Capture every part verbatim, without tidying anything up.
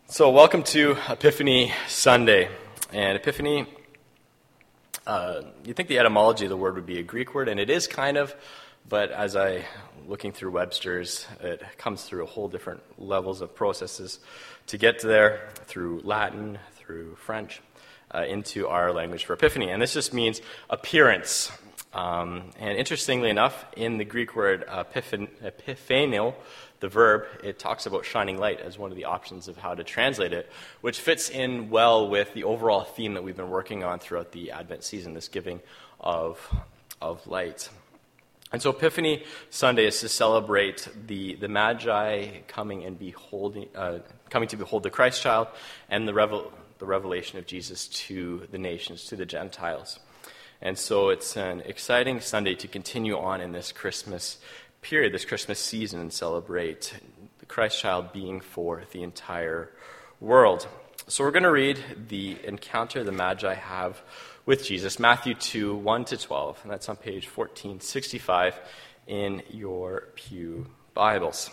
So welcome to Epiphany Sunday. And Epiphany, uh, you'd think the etymology of the word would be a Greek word, and it is kind of, but as I, looking through Webster's, it comes through a whole different levels of processes to get to there, through Latin, through French, uh, into our language for Epiphany. And this just means appearance. Um, and interestingly enough, in the Greek word epiphan- epiphanio, the verb, it talks about shining light as one of the options of how to translate it, which fits in well with the overall theme that we've been working on throughout the Advent season, this giving of, of light. And so Epiphany Sunday is to celebrate the, the Magi coming and beholding, uh, coming to behold the Christ child and the, revel, the revelation of Jesus to the nations, to the Gentiles. And so it's an exciting Sunday to continue on in this Christmas period, this Christmas season, and celebrate the Christ child being for the entire world. So we're going to read the encounter the Magi have with Jesus, Matthew two, one to twelve, and that's on page fourteen sixty-five in your pew Bibles.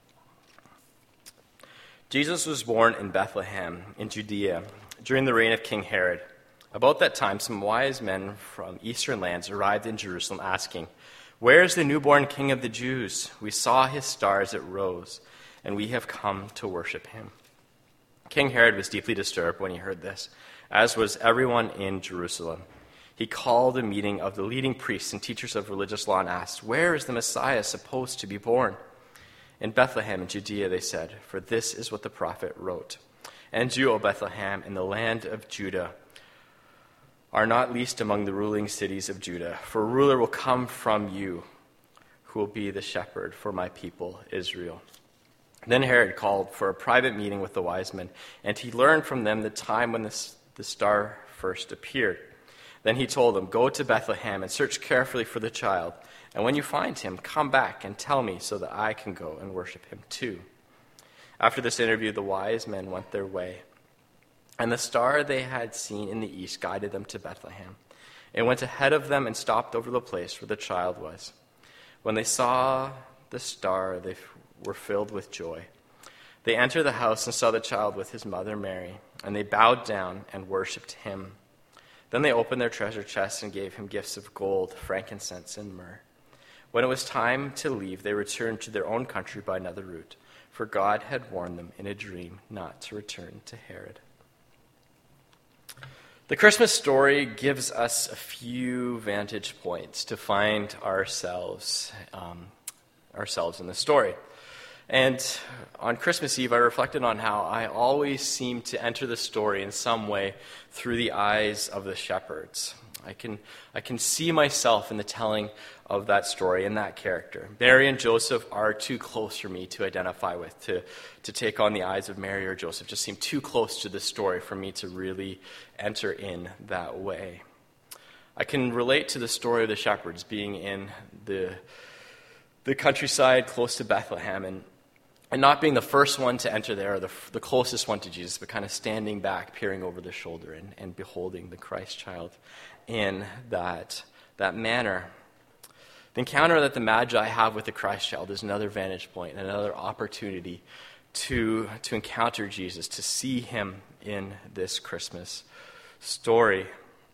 Jesus was born in Bethlehem in Judea during the reign of King Herod. About that time, some wise men from eastern lands arrived in Jerusalem asking, "Where is the newborn King of the Jews? We saw his star as it rose, and we have come to worship him." King Herod was deeply disturbed when he heard this, as was everyone in Jerusalem. He called a meeting of the leading priests and teachers of religious law and asked, "Where is the Messiah supposed to be born?" "In Bethlehem in Judea," they said, "for this is what the prophet wrote. And you, O Bethlehem, in the land of Judah, are not least among the ruling cities of Judah, for a ruler will come from you, who will be the shepherd for my people Israel." Then Herod called for a private meeting with the wise men, and he learned from them the time when the, the star first appeared. Then he told them, "Go to Bethlehem and search carefully for the child, and when you find him, come back and tell me so that I can go and worship him too." After this interview, the wise men went their way. And the star they had seen in the east guided them to Bethlehem. It went ahead of them and stopped over the place where the child was. When they saw the star, they were filled with joy. They entered the house and saw the child with his mother Mary, and they bowed down and worshipped him. Then they opened their treasure chests and gave him gifts of gold, frankincense, and myrrh. When it was time to leave, they returned to their own country by another route, for God had warned them in a dream not to return to Herod. The Christmas story gives us a few vantage points to find ourselves um, ourselves in the story. And on Christmas Eve, I reflected on how I always seem to enter the story in some way through the eyes of the shepherds. I can I can see myself in the telling of that story and that character. Mary and Joseph are too close for me to identify with, to, to take on the eyes of Mary or Joseph. Just seem too close to the story for me to really enter in that way. I can relate to the story of the shepherds being in the, the countryside close to Bethlehem and And not being the first one to enter there, or the, the closest one to Jesus, but kind of standing back, peering over the shoulder, and, and beholding the Christ child in that, that manner. The encounter that the Magi have with the Christ child is another vantage point, another opportunity to, to encounter Jesus, to see him in this Christmas story.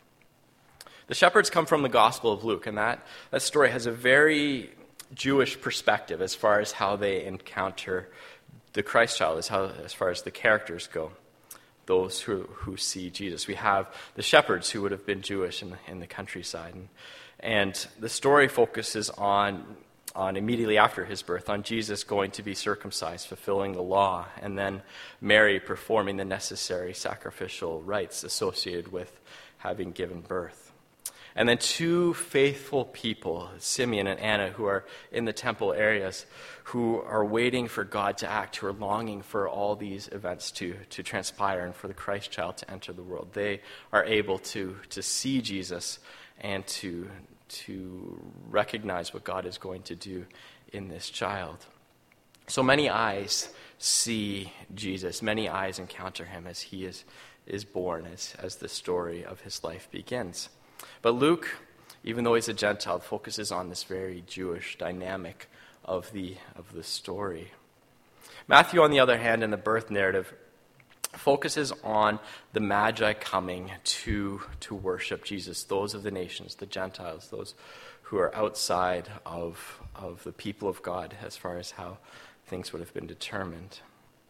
The shepherds come from the Gospel of Luke, and that, that story has a very Jewish perspective as far as how they encounter the Christ child, as, how, as far as the characters go, those who, who see Jesus. We have the shepherds who would have been Jewish in the, in the countryside. And, and the story focuses on, on immediately after his birth, on Jesus going to be circumcised, fulfilling the law, and then Mary performing the necessary sacrificial rites associated with having given birth. And then two faithful people, Simeon and Anna, who are in the temple areas, who are waiting for God to act, who are longing for all these events to, to transpire and for the Christ child to enter the world. They are able to, to see Jesus and to, to recognize what God is going to do in this child. So many eyes see Jesus. Many eyes encounter him as he is, is born, as, as the story of his life begins. But Luke, even though he's a Gentile, focuses on this very Jewish dynamic of the of the story. Matthew, on the other hand, in the birth narrative, focuses on the Magi coming to, to worship Jesus, those of the nations, the Gentiles, those who are outside of, of the people of God as far as how things would have been determined.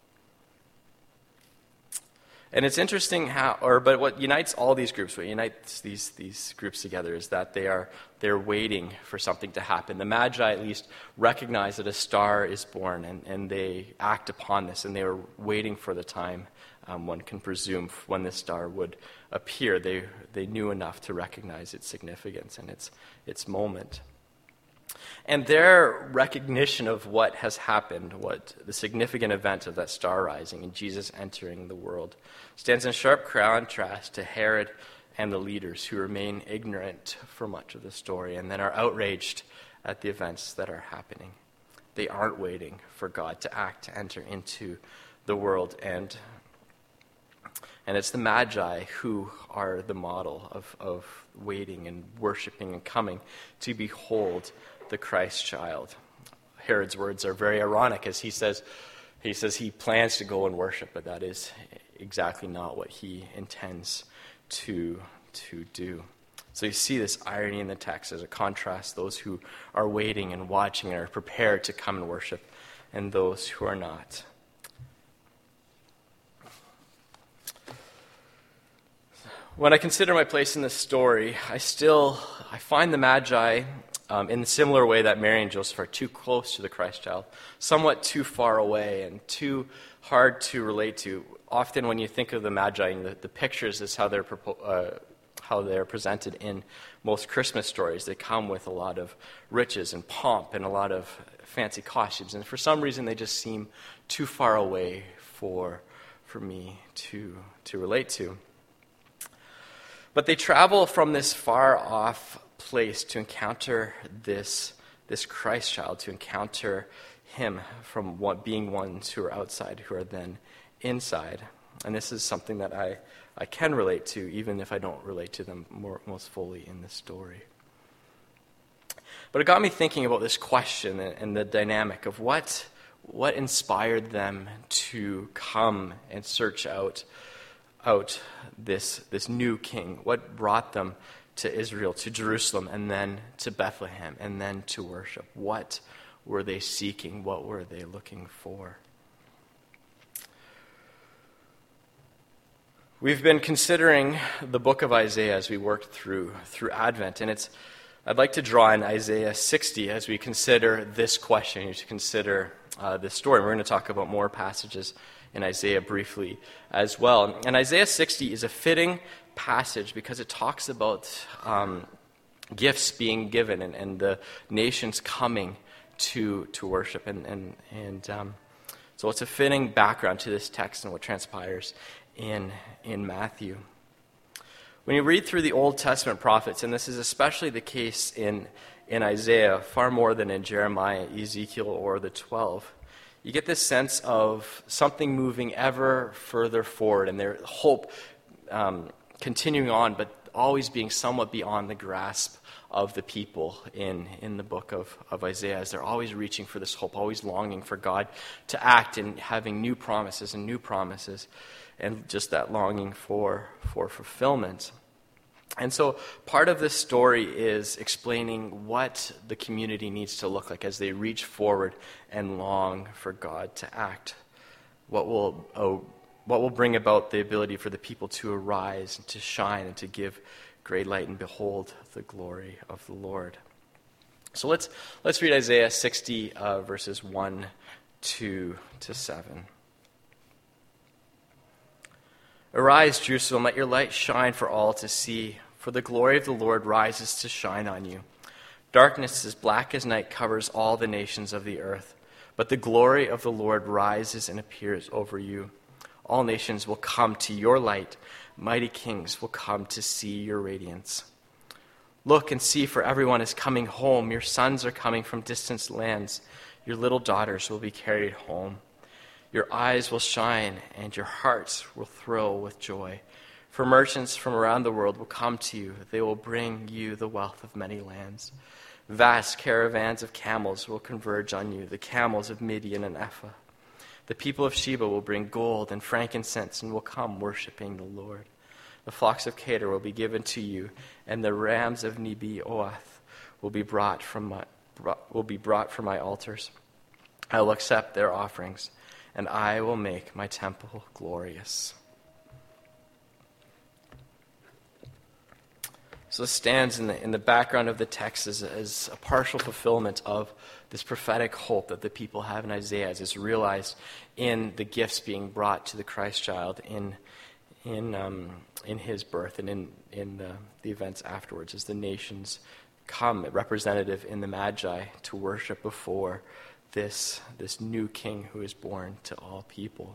And it's interesting how, or but what unites all these groups, what unites these these groups together is that they are they're waiting for something to happen. The Magi at least recognize that a star is born, and, and they act upon this, and they were waiting for the time, um, one can presume, when this star would appear. They they knew enough to recognize its significance and its its moment. And their recognition of what has happened, what the significant event of that star rising and Jesus entering the world, stands in sharp contrast to Herod and the leaders who remain ignorant for much of the story and then are outraged at the events that are happening. They aren't waiting for God to act, to enter into the world. And, and it's the Magi who are the model of, of waiting and worshiping and coming to behold the Christ child. Herod's words are very ironic as he says he says he plans to go and worship, but that is exactly not what he intends to to do. So you see this irony in the text as a contrast, those who are waiting and watching and are prepared to come and worship, and those who are not. When I consider my place in this story, I still I find the Magi Um, in a similar way that Mary and Joseph are too close to the Christ child, somewhat too far away and too hard to relate to. Often when you think of the Magi, the, the pictures is how they're uh, how they're presented in most Christmas stories. They come with a lot of riches and pomp and a lot of fancy costumes, and for some reason they just seem too far away for for me to to relate to. But they travel from this far off place to encounter this this Christ child, to encounter him from what, being ones who are outside, who are then inside. And this is something that I, I can relate to, even if I don't relate to them more, most fully in this story. But it got me thinking about this question and, and the dynamic of what what inspired them to come and search out out this this new king. What brought them to Israel, to Jerusalem, and then to Bethlehem, and then to worship? What were they seeking? What were they looking for? We've been considering the book of Isaiah as we worked through through Advent, and it's I'd like to draw in Isaiah sixty as we consider this question, as we consider uh, this story. We're going to talk about more passages in Isaiah briefly as well. And Isaiah sixty is a fitting passage because it talks about um, gifts being given and, and the nations coming to to worship. And, and, and um, so it's a fitting background to this text and what transpires in, in Matthew. When you read through the Old Testament prophets, and this is especially the case in, in Isaiah, far more than in Jeremiah, Ezekiel, or the twelve, you get this sense of something moving ever further forward, and their hope um, continuing on, but always being somewhat beyond the grasp of the people in, in the book of, of Isaiah, as they're always reaching for this hope, always longing for God to act and having new promises and new promises, and just that longing for, for fulfillment. And so part of this story is explaining what the community needs to look like as they reach forward and long for God to act. What will oh, what will bring about the ability for the people to arise and to shine and to give great light and behold the glory of the Lord. So let's let's read Isaiah sixty uh, verses one to to seven. Arise, Jerusalem, let your light shine for all to see, for the glory of the Lord rises to shine on you. Darkness as black as night covers all the nations of the earth, but the glory of the Lord rises and appears over you. All nations will come to your light. Mighty kings will come to see your radiance. Look and see, for everyone is coming home. Your sons are coming from distant lands. Your little daughters will be carried home. Your eyes will shine, and your hearts will thrill with joy. For merchants from around the world will come to you. They will bring you the wealth of many lands. Vast caravans of camels will converge on you, the camels of Midian and Ephah. The people of Sheba will bring gold and frankincense and will come worshiping the Lord. The flocks of Kedar will be given to you, and the rams of Nebaioth will be brought from my will be brought from my altars. I will accept their offerings, and I will make my temple glorious. So this stands in the, in the background of the text as, as a partial fulfillment of this prophetic hope that the people have in Isaiah as it's realized in the gifts being brought to the Christ child in in um, in his birth and in, in the, the events afterwards as the nations come, representative in the Magi, to worship before this, this new king who is born to all people.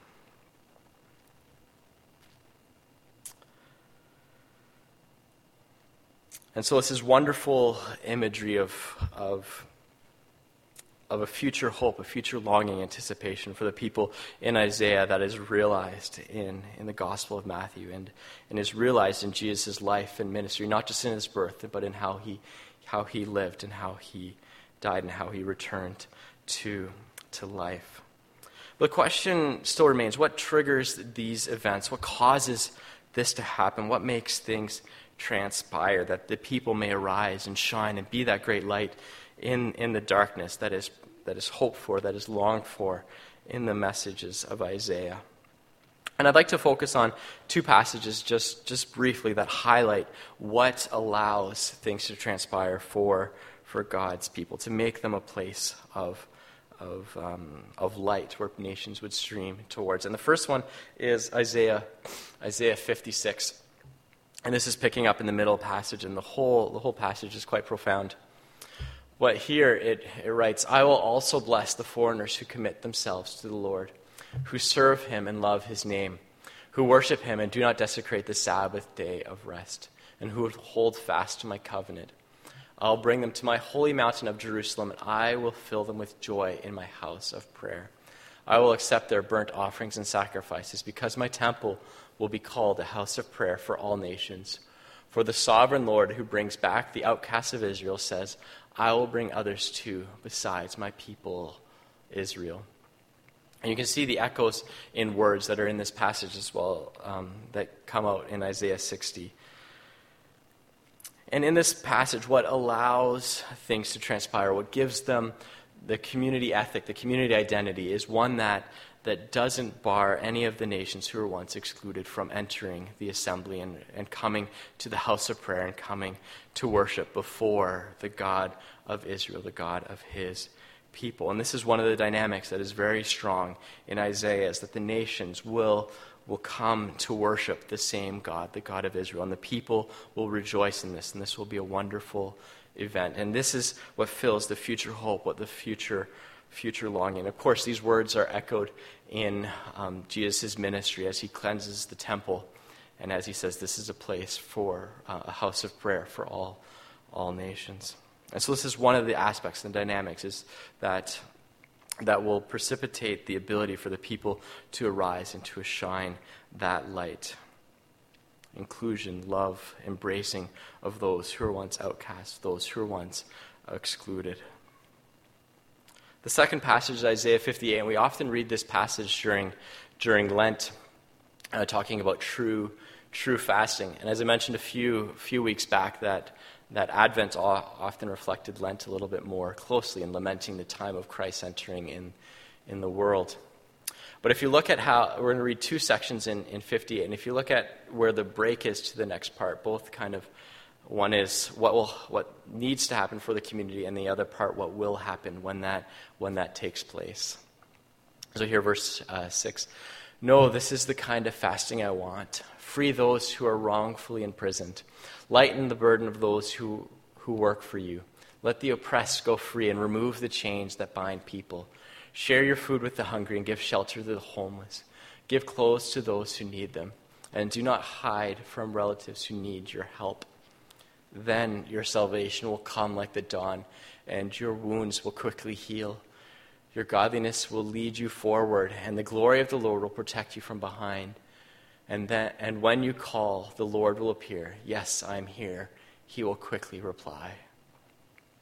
And so it's this wonderful imagery of, of, of a future hope, a future longing, anticipation for the people in Isaiah that is realized in, in the Gospel of Matthew and, and is realized in Jesus' life and ministry, not just in his birth, but in how he, how he lived and how he died and how he returned to, to life. The question still remains, what triggers these events? What causes this to happen? What makes things transpire, that the people may arise and shine and be that great light in, in the darkness that is that is hoped for, that is longed for in the messages of Isaiah. And I'd like to focus on two passages just, just briefly that highlight what allows things to transpire for, for God's people, to make them a place of, of, um, of light where nations would stream towards. And the first one is Isaiah, Isaiah fifty-six. And this is picking up in the middle passage, and the whole the whole passage is quite profound. But here it, it writes, I will also bless the foreigners who commit themselves to the Lord, who serve him and love his name, who worship him and do not desecrate the Sabbath day of rest, and who hold fast to my covenant. I'll bring them to my holy mountain of Jerusalem, and I will fill them with joy in my house of prayer. I will accept their burnt offerings and sacrifices, because my temple will be called a house of prayer for all nations. For the sovereign Lord who brings back the outcasts of Israel says, I will bring others too, besides my people Israel. And you can see the echoes in words that are in this passage as well, um, that come out in Isaiah sixty. And in this passage, what allows things to transpire, what gives them the community ethic, the community identity, is one that that doesn't bar any of the nations who were once excluded from entering the assembly and, and coming to the house of prayer and coming to worship before the God of Israel, the God of his people. And this is one of the dynamics that is very strong in Isaiah, is that the nations will, will come to worship the same God, the God of Israel, and the people will rejoice in this, and this will be a wonderful event. And this is what fills the future hope, what the future future longing. Of course, these words are echoed in um, Jesus' ministry as he cleanses the temple and as he says this is a place for uh, a house of prayer for all all nations. And so this is one of the aspects and dynamics is that that will precipitate the ability for the people to arise and to shine that light. Inclusion, love, embracing of those who were once outcast, those who were once excluded. The second passage is Isaiah fifty-eight, and we often read this passage during during Lent, uh, talking about true true fasting. And as I mentioned a few few weeks back, that that Advent often reflected Lent a little bit more closely in lamenting the time of Christ entering in in the world. But if you look at how, we're going to read two sections in, in fifty-eight, and if you look at where the break is to the next part, both kind of, one is what will what needs to happen for the community, and the other part, what will happen when that when that takes place. So here, verse uh, six. No, this is the kind of fasting I want. Free those who are wrongfully imprisoned. Lighten the burden of those who, who work for you. Let the oppressed go free and remove the chains that bind people. Share your food with the hungry and give shelter to the homeless. Give clothes to those who need them. And do not hide from relatives who need your help. Then your salvation will come like the dawn, and your wounds will quickly heal. Your godliness will lead you forward, and the glory of the Lord will protect you from behind. And then, and when you call, the Lord will appear. Yes, I am here. He will quickly reply.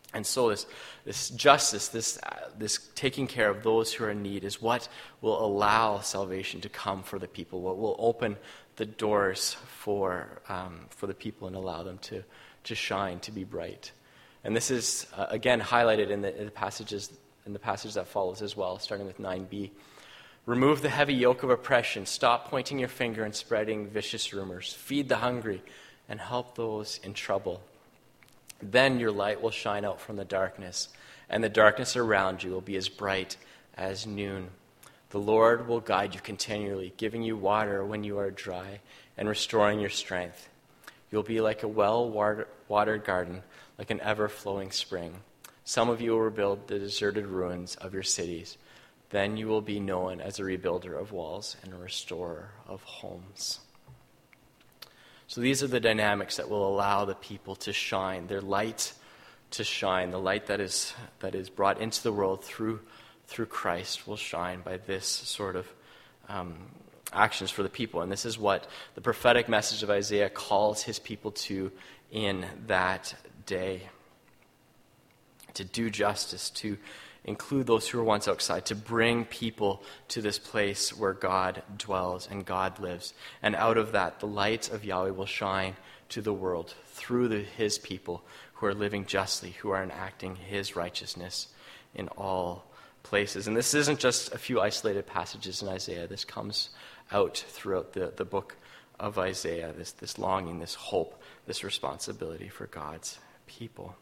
And so this, this justice, this, uh, this taking care of those who are in need is what will allow salvation to come for the people, what will open the doors for um, for the people and allow them to, to shine, to be bright. And this is, uh, again, highlighted in the, in the passages in the passage that follows as well, starting with nine b. Remove the heavy yoke of oppression. Stop pointing your finger and spreading vicious rumors. Feed the hungry and help those in trouble. Then your light will shine out from the darkness, and the darkness around you will be as bright as noon. The Lord will guide you continually, giving you water when you are dry and restoring your strength. You'll be like a well-watered garden, like an ever-flowing spring. Some of you will rebuild the deserted ruins of your cities. Then you will be known as a rebuilder of walls and a restorer of homes. So these are the dynamics that will allow the people to shine, their light to shine. The light that is that is brought into the world through through Christ will shine by this sort of um, actions for the people. And this is what the prophetic message of Isaiah calls his people to in that day. To do justice, to include those who were once outside, to bring people to this place where God dwells and God lives. And out of that, the light of Yahweh will shine to the world through the, his people who are living justly, who are enacting his righteousness in all places. And this isn't just a few isolated passages in Isaiah. This comes out throughout the, the book of Isaiah, this, this longing, this hope, this responsibility for God's people.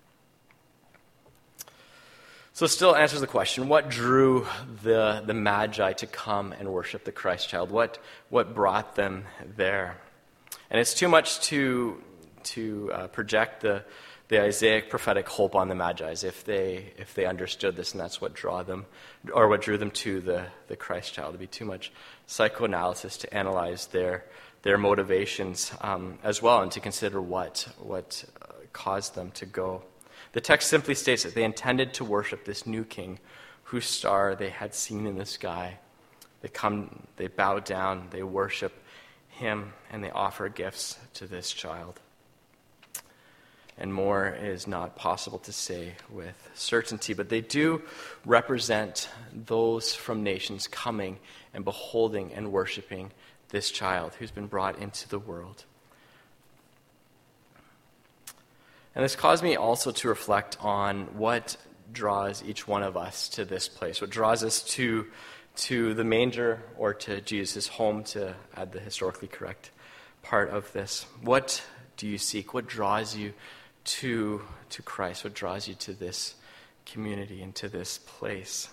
So it still answers the question, what drew the, the Magi to come and worship the Christ child? What, what brought them there? And it's too much to, to uh, project the, the Isaiah prophetic hope on the Magi if they, if they understood this and that's what draw them, or what drew them to the, the Christ child. It would be too much psychoanalysis to analyze their, their motivations um, as well and to consider what, what uh, caused them to go. The text simply states that they intended to worship this new king whose star they had seen in the sky. They come, they bow down, they worship him, and they offer gifts to this child. And more is not possible to say with certainty, but they do represent those from nations coming and beholding and worshiping this child who's been brought into the world. And this caused me also to reflect on what draws each one of us to this place, what draws us to, to the manger or to Jesus' home, to add the historically correct part of this. What do you seek? What draws you to, to Christ? What draws you to this community and to this place?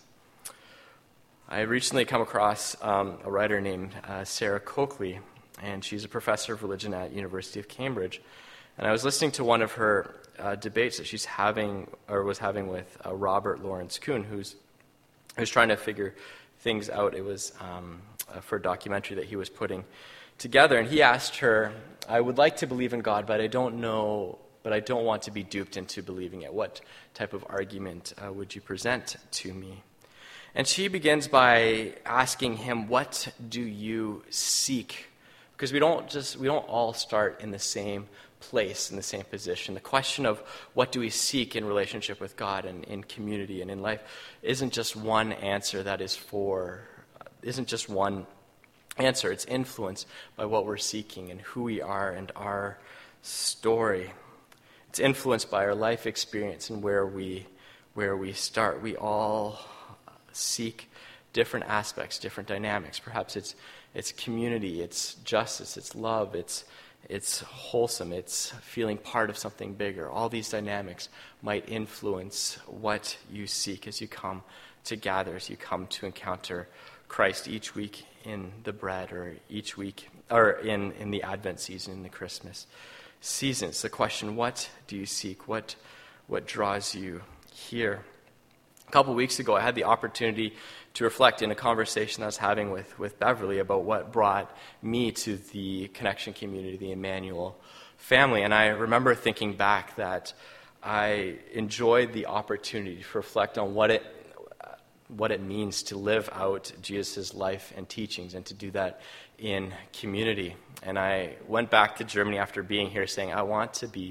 I recently come across um, a writer named uh, Sarah Coakley, and she's a professor of religion at University of Cambridge. And I was listening to one of her uh, debates that she's having, or was having with uh, Robert Lawrence Kuhn, who's who's trying to figure things out. It was um, uh, for a documentary that he was putting together, and he asked her, "I would like to believe in God, but I don't know, but I don't want to be duped into believing it. What type of argument uh, would you present to me?" And she begins by asking him, "What do you seek?" Because we don't just we don't all start in the same place, in the same position. The question of what do we seek in relationship with God and in community and in life isn't just one answer that is for, isn't just one answer. It's influenced by what we're seeking and who we are and our story. It's influenced by our life experience and where we, where we start. We all seek different aspects, different dynamics. Perhaps it's it's community, it's justice, it's love, it's It's wholesome. It's feeling part of something bigger. All these dynamics might influence what you seek as you come to gather, as you come to encounter Christ each week in the bread, or each week, or in, in the Advent season, in the Christmas season. It's the question, what do you seek? What, what draws you here? A couple weeks ago, I had the opportunity to reflect in a conversation I was having with, with Beverly about what brought me to the Connection community, the Emmanuel family. And I remember thinking back that I enjoyed the opportunity to reflect on what it what it means to live out Jesus' life and teachings and to do that in community. And I went back to Germany after being here saying, I want to be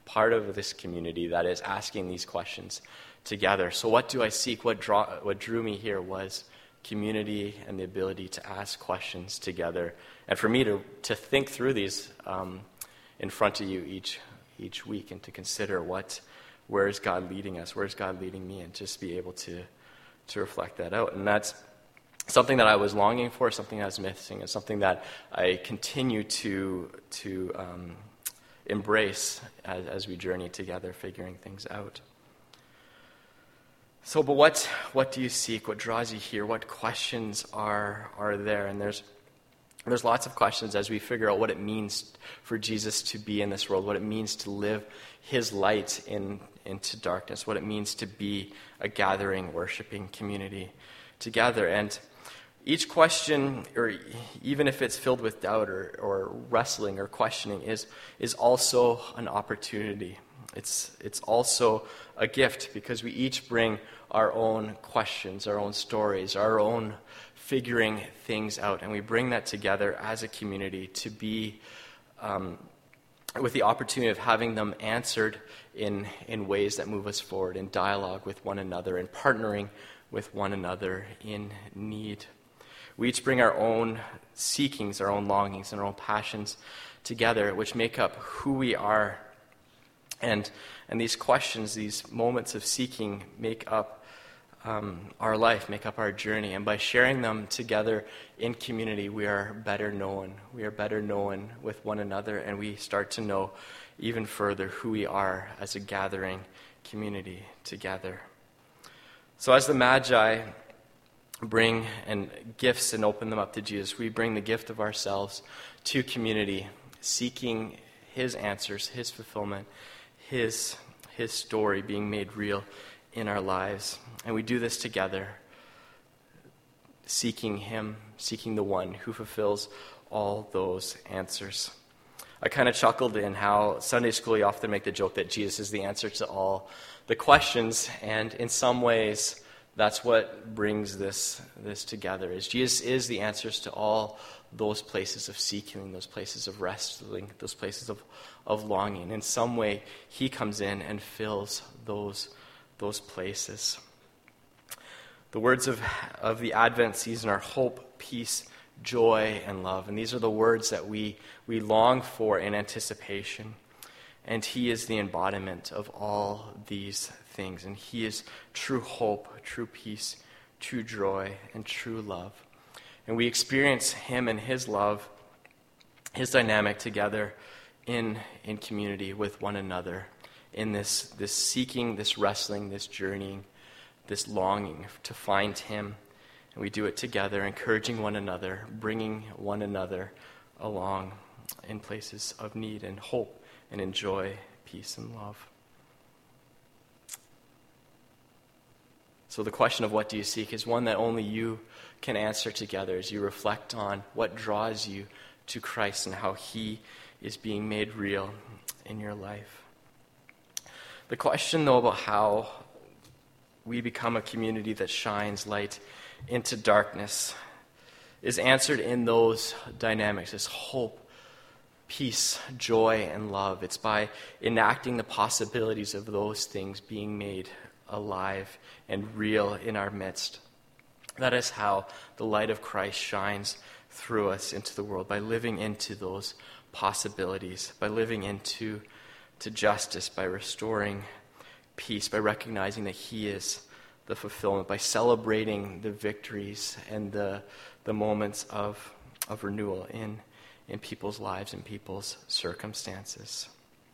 part of this community that is asking these questions together. So what do I seek? What draw, what drew me here was community and the ability to ask questions together. And for me to, to think through these um, in front of you each each week and to consider what, where is God leading us? Where is God leading me? And just be able to, to reflect that out. And that's something that I was longing for, something I was missing, and something that I continue to to um, embrace as, as we journey together, figuring things out. So, but what what do you seek? What draws you here? What questions are are there? And there's there's lots of questions as we figure out what it means for Jesus to be in this world, what it means to live his light in into darkness, what it means to be a gathering, worshiping community together. And each question, or even if it's filled with doubt or, or wrestling or questioning, is is also an opportunity. It's it's also a gift because we each bring our own questions, our own stories, our own figuring things out, and we bring that together as a community to be um, with the opportunity of having them answered in in ways that move us forward, in dialogue with one another, and partnering with one another in need. We each bring our own seekings, our own longings, and our own passions together, which make up who we are. And and these questions, these moments of seeking, make up um, our life, make up our journey. And by sharing them together in community, we are better known. We are better known with one another, and we start to know even further who we are as a gathering community together. So as the Magi bring and gifts and open them up to Jesus, we bring the gift of ourselves to community, seeking his answers, his fulfillment, his his story being made real in our lives. And we do this together, seeking him, seeking the one who fulfills all those answers. I kind of chuckled in how Sunday school, you often make the joke that Jesus is the answer to all the questions, and in some ways, that's what brings this this together, is Jesus is the answers to all those places of seeking, those places of wrestling, those places of, of longing. In some way, he comes in and fills those, those places. The words of, of the Advent season are hope, peace, joy, and love. And these are the words that we, we long for in anticipation. And he is the embodiment of all these things. And he is true hope, true peace, true joy, and true love. And we experience him and his love, his dynamic together in, in community with one another, in this, this seeking, this wrestling, this journeying, this longing to find him. And we do it together, encouraging one another, bringing one another along in places of need and hope and in joy, peace, and love. So the question of what do you seek is one that only you can answer together as you reflect on what draws you to Christ and how he is being made real in your life. The question, though, about how we become a community that shines light into darkness is answered in those dynamics, this hope, peace, joy, and love. It's by enacting the possibilities of those things being made alive and real in our midst. That is how the light of Christ shines through us into the world, by living into those possibilities, by living into to justice, by restoring peace, by recognizing that he is the fulfillment, by celebrating the victories and the the moments of, of renewal in, in people's lives and people's circumstances.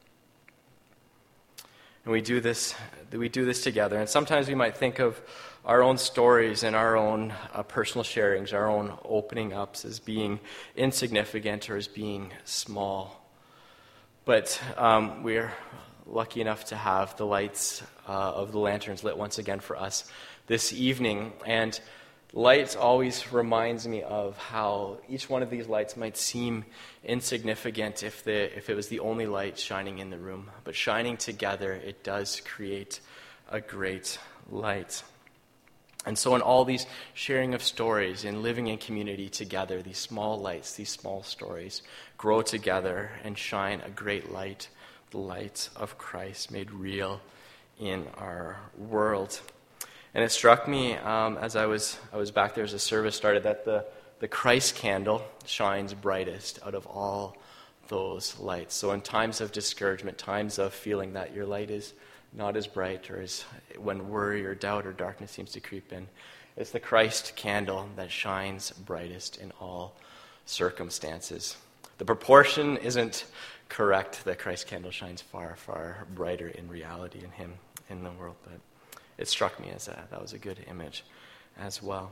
And we do this we do this together. And sometimes we might think of our own stories and our own uh, personal sharings, our own opening ups as being insignificant or as being small. But um, we're lucky enough to have the lights uh, of the lanterns lit once again for us this evening. And light always reminds me of how each one of these lights might seem insignificant if the if it was the only light shining in the room. But shining together, it does create a great light. And so in all these sharing of stories, in living in community together, these small lights, these small stories grow together and shine a great light the light of Christ made real in our world. And it struck me um, as I was I was back there as the service started that the, the Christ candle shines brightest out of all those lights. So in times of discouragement, times of feeling that your light is not as bright, or as when worry or doubt or darkness seems to creep in, it's the Christ candle that shines brightest in all circumstances. The proportion isn't correct. The Christ candle shines far, far brighter in reality in Him, in the world. But it struck me as a, that was a good image as well.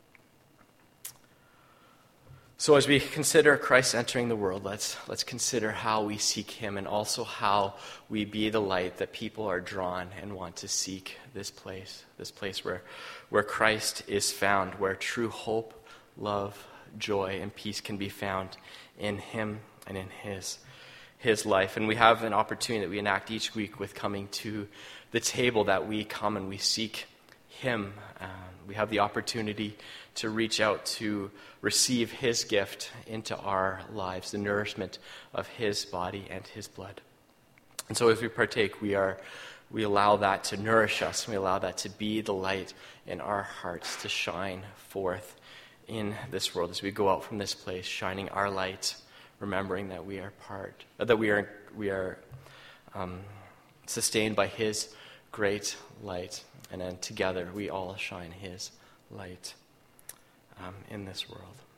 So as we consider Christ entering the world, let's let's consider how we seek Him, and also how we be the light that people are drawn and want to seek this place, this place where, where Christ is found, where true hope, love, joy, and peace can be found in Him and in His, His life. And we have an opportunity that we enact each week with coming to the table, that we come and we seek Him. Um, we have the opportunity to reach out to receive His gift into our lives, the nourishment of His body and His blood. And so as we partake, we are we allow that to nourish us. We allow that to be the light in our hearts, to shine forth in this world as we go out from this place, shining our light, remembering that we are part, that we are we are um, sustained by His great light, and then together we all shine His light um, in this world.